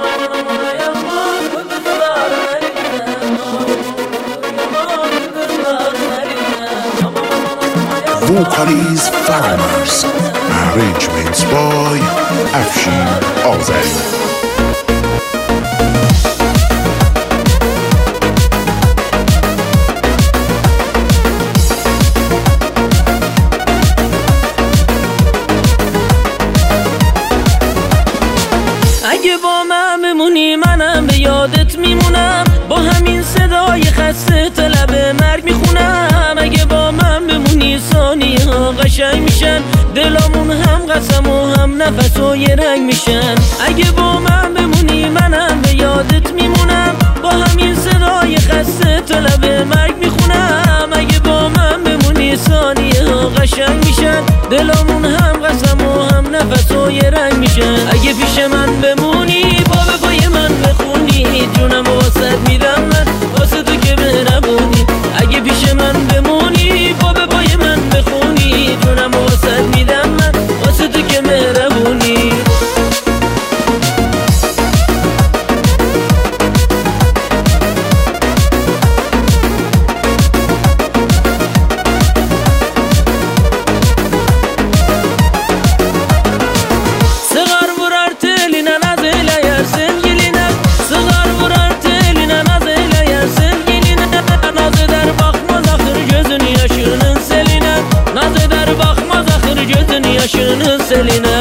Vocalies Farmers. Arrangements by Afshin Azari. اگه با من بمونی منم به یادت میمونم، با همین صدای خسته طلب مرگ میخونم. اگه با من بمونی ثانیه ها قشنگ میشن، دلامون هم قسم و هم نفس و یه رنگ میشن. اگه با من بمونی منم به یادت میمونم، با همین صدای خسته طلب مرگ میخونم. اگه با من بمونی ثانیه ها قشنگ میشن، دلامون هم قسم و هم نفس و یه رنگ میشن. اگه پیش من بمونی با به پای من بخونی، جونم واسه میدم من واسه تو که مهربونی. اگه پیش من بمونی با به پای من بخونی، جونم واسه میدم من واسه تو که مهربونی. Yaşının seline